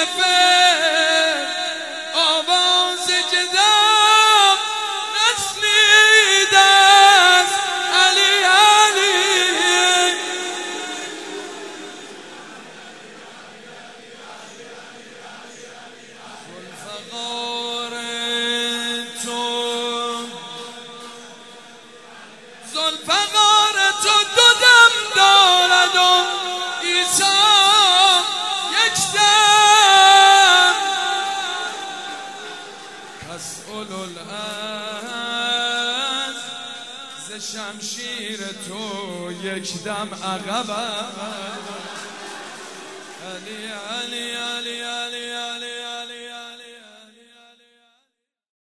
فر آواز جذاب نشنیده است علی علی زلفقار تو دو دم دارد و عیسی یک دم کس اولوالعزم ز شمشیر تو یک دم عقب علی علی